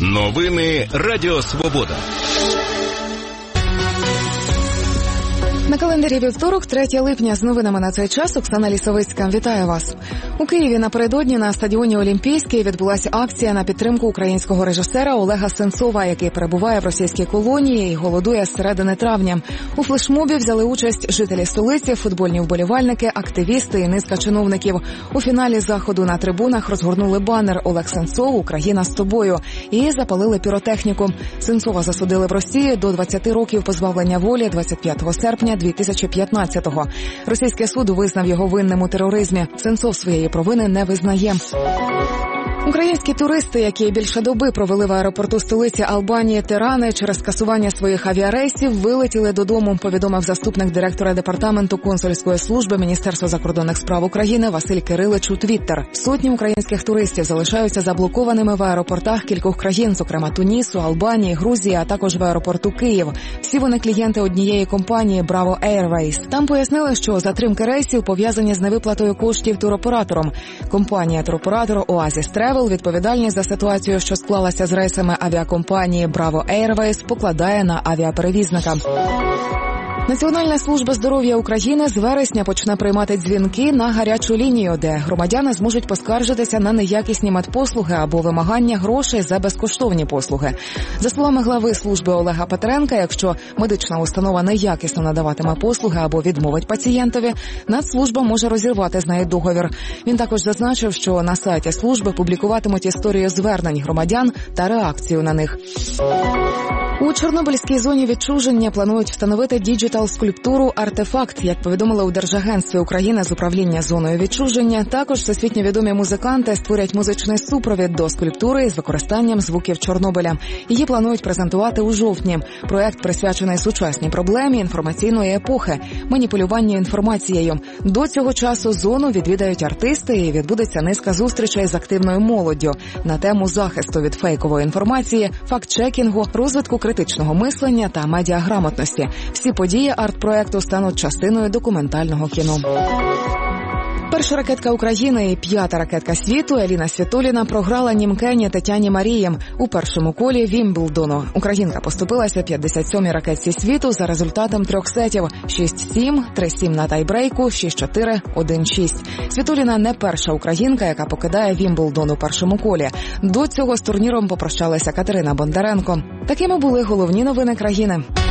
Новини Радіо Свобода. На календарі вівторок, 3 липня. З новинами на цей час Оксана Лісовицька. Вітаю вас. У Києві напередодні на стадіоні Олімпійський відбулася акція на підтримку українського режисера Олега Сенцова, який перебуває в російській колонії і голодує з середини травня. У флешмобі взяли участь жителі столиці, футбольні вболівальники, активісти і низка чиновників. У фіналі заходу на трибунах розгорнули банер «Олег Сенцов, Україна з тобою» і запалили піротехніку. Сенцова засудили в Росії до 20 років позбавлення волі 25 серпня 2015-го. Російський суд визнав його винним у тероризмі. Сенцов своєї провини не визнає. Українські туристи, які більше доби провели в аеропорту столиці Албанії Тирани через скасування своїх авіарейсів, вилетіли додому, повідомив заступник директора департаменту консульської служби Міністерства закордонних справ України Василь Кирилич у Твіттер. Сотні українських туристів залишаються заблокованими в аеропортах кількох країн, зокрема Тунісу, Албанії, Грузії, а також в аеропорту Київ. Всі вони клієнти однієї компанії Bravo Airways. Там пояснили, що затримки рейсів пов'язані з невиплатою коштів туроператором. Компанія туроператору Oasis Travel відповідальність за ситуацію, що склалася з рейсами авіакомпанії Bravo Airways, покладає на авіаперевізника. Національна служба здоров'я України з вересня почне приймати дзвінки на гарячу лінію, де громадяни зможуть поскаржитися на неякісні медпослуги або вимагання грошей за безкоштовні послуги. За словами глави служби Олега Петренка, якщо медична установа неякісно надаватиме послуги або відмовить пацієнтові, Нацслужба може розірвати з нею договір. Він також зазначив, що на сайті служби публікуватимуть історію звернень громадян та реакцію на них. У Чорнобильській зоні відчуження планують встановити діджитал-скульптуру «Артефакт», як повідомили у Держагентстві України з управління зоною відчуження. Також всесвітньо відомі музиканти створять музичний супровід до скульптури з використанням звуків Чорнобиля. Її планують презентувати у жовтні. Проект присвячений сучасній проблемі інформаційної епохи – маніпулюванню інформацією. До цього часу зону відвідають артисти і відбудеться низка зустрічей з активною молоддю на тему захисту від фейкової інформації, факт-чекінгу, розвитку критичного мислення та медіаграмотності. Всі події арт-проекту стануть частиною документального кіно. Перша ракетка України і п'ята ракетка світу Еліна Світоліна програла німкені Тетяні Марії у першому колі Вімблдону. Українка поступилася 57-й ракетці світу за результатом 3 сетів – 6-7, 3-7 на тайбрейку, 6-4, 1-6. Світоліна не перша українка, яка покидає Вімблдон у першому колі. До цього з турніром попрощалася Катерина Бондаренко. Такими були головні новини країни.